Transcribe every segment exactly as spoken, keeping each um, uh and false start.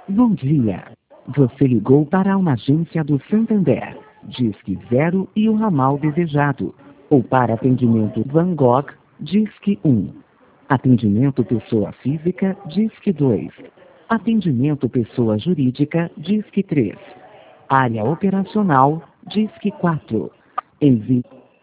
Bom dia. Você ligou para uma agência do Santander. Disque zero e o ramal desejado. Ou para atendimento Van Gogh, Disque um. Atendimento pessoa física, Disque dois. Atendimento pessoa jurídica, Disque três. Área operacional, Disque quatro. Envie.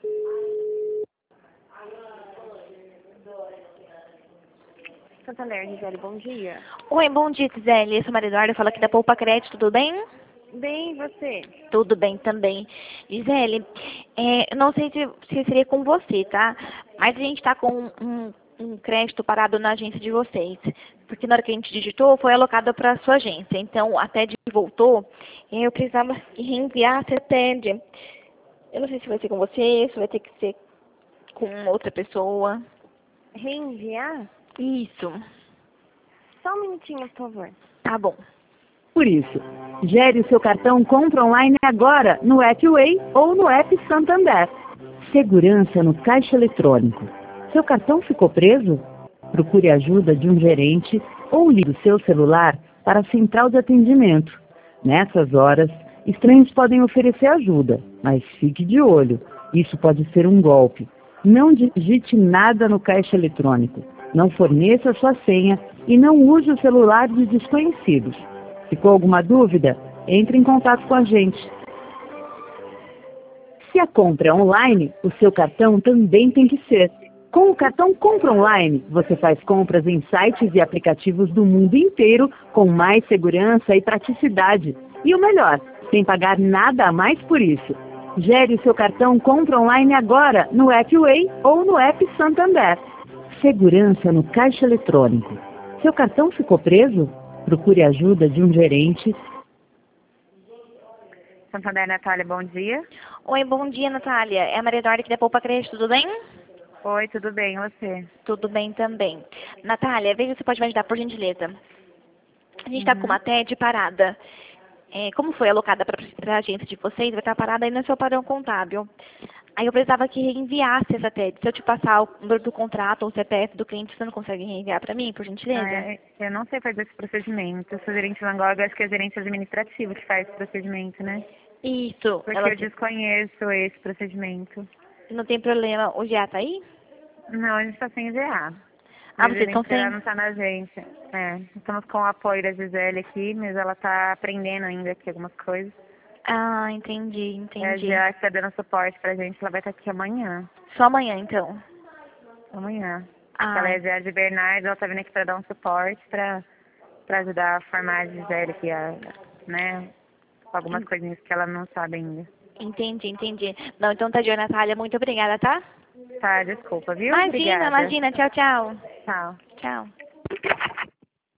Santander, Gisele, bom dia. Oi, bom dia, Gisele. Eu sou a Maria Eduarda, falo aqui da Poupa Crédito, tudo bem? Bem, e você? Tudo bem também. Gisele, é, eu não sei se, se seria com você, tá? Mas a gente está com um, um crédito parado na agência de vocês. Porque na hora que a gente digitou, foi alocado para a sua agência. Então, até de voltou, eu precisava reenviar a CETED. Eu não sei se vai ser com você, se vai ter que ser com outra pessoa. Reenviar? Isso. Só um minutinho, por favor. Tá bom. Por isso, gere o seu cartão Compra Online agora no app Way ou no app Santander. Segurança no caixa eletrônico. Seu cartão ficou preso? Procure a ajuda de um gerente ou ligue o seu celular para a central de atendimento. Nessas horas, estranhos podem oferecer ajuda, mas fique de olho. Isso pode ser um golpe. Não digite nada no caixa eletrônico. Não forneça sua senha e não use o celular de desconhecidos. Ficou alguma dúvida? Entre em contato com a gente. Se a compra é online, o seu cartão também tem que ser. Com o cartão Compra Online, você faz compras em sites e aplicativos do mundo inteiro com mais segurança e praticidade. E o melhor, sem pagar nada a mais por isso. Gere o seu cartão Compra Online agora no app Way ou no app Santander. Segurança no caixa eletrônico. Seu cartão ficou preso? Procure a ajuda de um gerente. Santander, Natália, bom dia. Oi, bom dia, Natália. É a Maria Eduarda aqui da Poupa Crédito, tudo bem? Oi, tudo bem, e você? Tudo bem também. Natália, veja se você pode me ajudar, por gentileza. A gente está Uhum. com uma T E D parada. É, como foi alocada para a agência de vocês, vai estar parada aí no seu padrão contábil. Aí eu precisava que reenviasse essa T E D. Se eu te passar o número do contrato ou o C P F do cliente, você não consegue reenviar para mim, por gentileza? Ah, é, eu não sei fazer esse procedimento. Eu sou gerente Van Gogh, acho que é gerente administrativo que faz esse procedimento, né? Isso. Porque Ela eu desconheço esse procedimento. não tem problema. O G A tá aí? Não, a gente está sem G A. Ah, A vocês estão gerente sem? não está na agência. É, estamos com o apoio da Gisele aqui, mas ela está aprendendo ainda aqui algumas coisas. Ah, entendi, É a entendi. G A que está dando suporte pra gente, ela vai estar aqui amanhã. Só amanhã, então. Amanhã. Ah, Ela é a G A de Bernardo, ela tá vindo aqui para dar um suporte para para ajudar a formar a Gisele aqui, a, né, com algumas coisinhas que ela não sabe ainda. entendi, entendi. Não, então tá de Natália. Muito obrigada, tá? Tá, desculpa, viu? Imagina, Obrigada. imagina. Tchau, tchau. Tchau. Tchau.